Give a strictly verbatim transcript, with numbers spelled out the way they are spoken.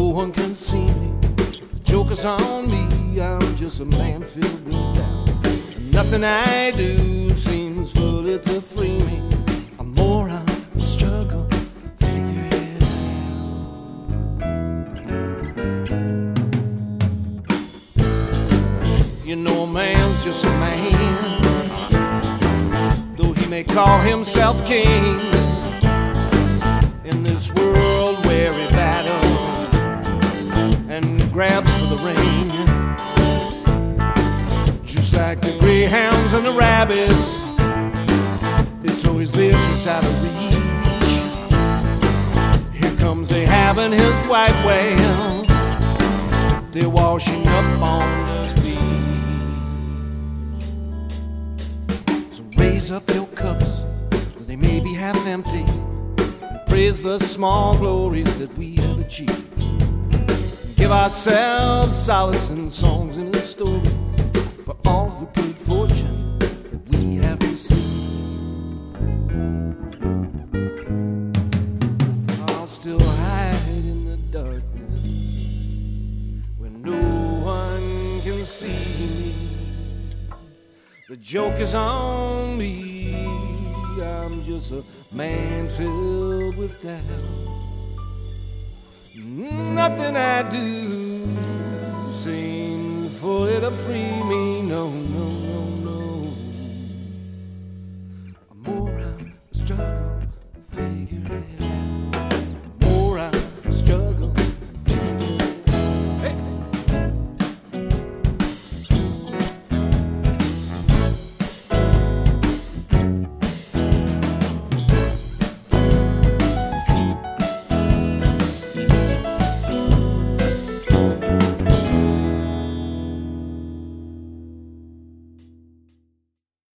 one can see me. The joke is on me. I'm just a man filled with doubt. And nothing I do seems fully to free me. I'm more on the struggle. Figure it out. You know, a man's just a man, though he may call himself king. In this world where he battles and grabs for the ring, just like the greyhounds and the rabbits, it's always there just out of reach. Here comes Ahab and his white whale, they're washing up on the beach. So raise up your cups, they may be half empty. Praise the small glories that we have achieved. Give ourselves solace in songs and in stories for all the good fortune that we have received. I'll still hide in the darkness where no one can see me. The joke is on me. I'm just a man filled with doubt. Nothing I do seems fully to free me, no, no.